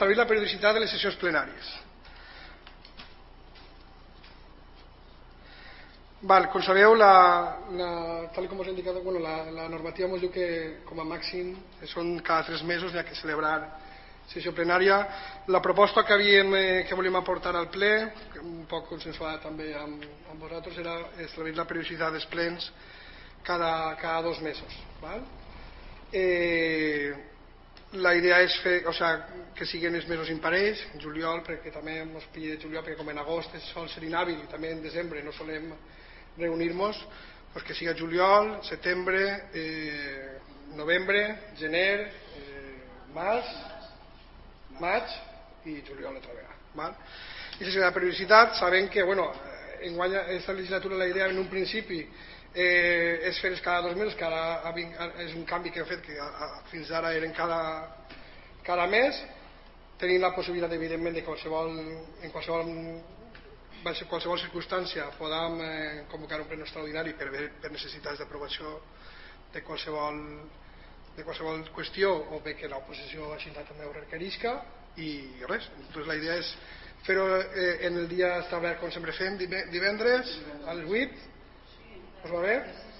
establir la periodicitat de les sessions plenàries. Com sabeu, tal com us he indicat, la normativa ens diu que com a màxim són cada 3 mesos hi ha que celebrar sessió plenària. La proposta que volíem aportar al ple, un poc consensuada també amb vosaltres, era establir la periodicitat dels plens cada 2 mesos. La idea és que siguin els mesos imparells, en juliol, perquè també ens pilla juliol, perquè com en agost sol ser inhàbil i també en desembre no solem reunir-nos, que siga juliol, setembre, novembre, gener, maig i juliol altra vegada. I si la periodicitat, sabem que enguany aquesta legislatura la idea en un principi és fer cada 2 mesos, que ara és un canvi que hem fet, que fins ara eren cada mes, tenint la possibilitat evidentment de en qualsevol circumstància podem convocar un ple extraordinari per necessitats d'aprovació de qualsevol qüestió o bé que l'oposició així també ho requerisca i res. La idea és fer-ho en el dia establert com sempre fem, divendres a les 8. Us va bé?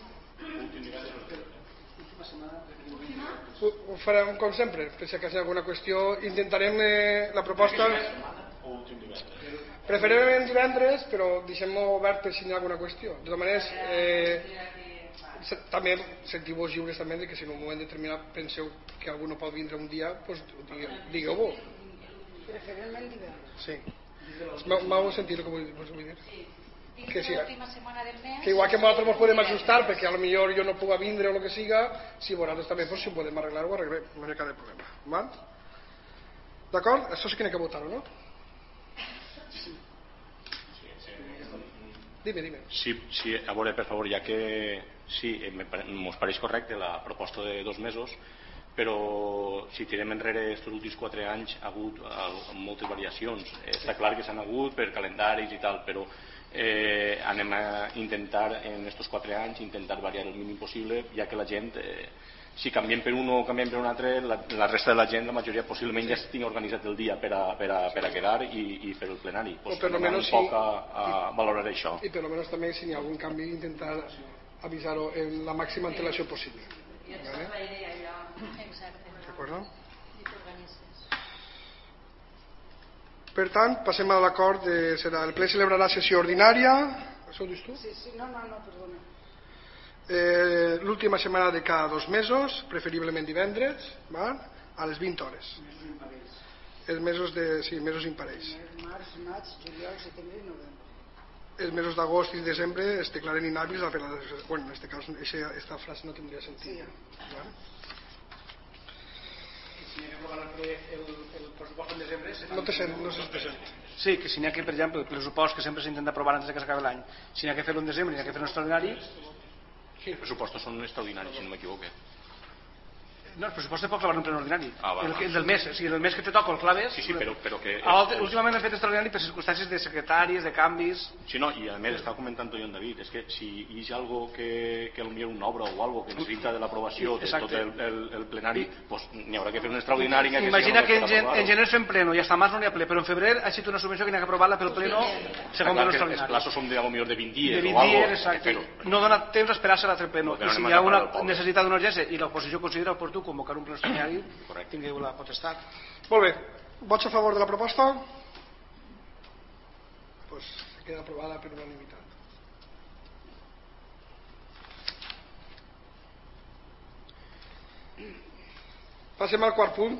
Ho farem com sempre, per si hi ha alguna qüestió. Intentarem la proposta preferiblement divendres, però deixem-ho obert per si hi ha alguna qüestió. De totes maneres, també sentiu-vos lliures també que si en un moment determinat penseu que algú no pot vindre un dia, digueu-ho. Preferiblement divendres. Sí. M'heu sentit el que vos vull dir? Que l'última setmana del mes, que igual que nosaltres ens podem ajustar perquè a lo millor jo no puc vindre o el que siga, si vosaltres també si ho podem arreglar-ho, arreglem, no hi ha cap problema. D'acord? Això sí que n'hi ha que votar-ho, no? Dime. Sí, a veure, per favor, ja que sí, ens pareix correcte la proposta de 2 mesos, però si tirem enrere aquests últims 4 anys ha hagut moltes variacions. Està clar que s'han hagut per calendaris i tal, però anem a intentar en aquests 4 anys intentar variar el mínim possible, ja que la gent, si canviem per un o canviem per un altre, la resta de la gent, la majoria possiblement ja tinc organitzat el dia per a quedar i fer el plenari. O per almenys un poc a valorar això. I per almenys també si hi ha algun canvi intentar avisar-ho en la màxima antelació possible. I aquesta és la idea ja. Exacte. D'acord? I t'organitzes. Per tant, passem a l'acord serà el ple celebrarà sessió ordinària. Això ho dius tu? Sí, no, perdona. L'última setmana de cada 2 mesos, preferiblement divendres, a les 20 hores. Els mesos imparells. Març, maig, juliol, setembre i novembre. Els mesos d'agost i desembre es declaren inhàbils. En aquest cas, aquesta frase no tindria sentit. Si n'hi ha que aprovar el pressupost en desembre... No se sent. Sí, que si n'hi ha que, per exemple, el pressupost que sempre s'intenta aprovar antes que s'acabi l'any, si n'hi ha que fer-lo en desembre, n'hi ha que fer un extraordinari... Sí, els pressupostos són extraordinaris, si no m'equivoque. No, el pressupost pot clavar en un ple ordinari. El del mes, o sigui, el mes que te toca el claves... Sí, però que... Últimament l'hem fet extraordinari per circumstàncies de secretàries, de canvis... Sí, no, i a més estava comentant jo en David, és que si hi ha algo que potser una obra o algo que necessita de l'aprovació de tot el plenari, doncs n'hi haurà que fer un extraordinari... Imagina que en gener fem pleno i hasta març no n'hi ha ple, però en febrer ha sigut una subvenció que n'hi ha que aprovar-la pel pleno segon pleno extraordinari. Els plaços són de potser de 20 dies o algo. Exacte. No dona temps a esperar-se l'altre pleno. I si hi ha una necessitat d'una urgència i l'oposició considera oportú convocar un pleno extraordinari, tingueu la potestat. Molt bé, vots a favor de la proposta? Pues queda aprovada per unanimitat. Passem al quart punt,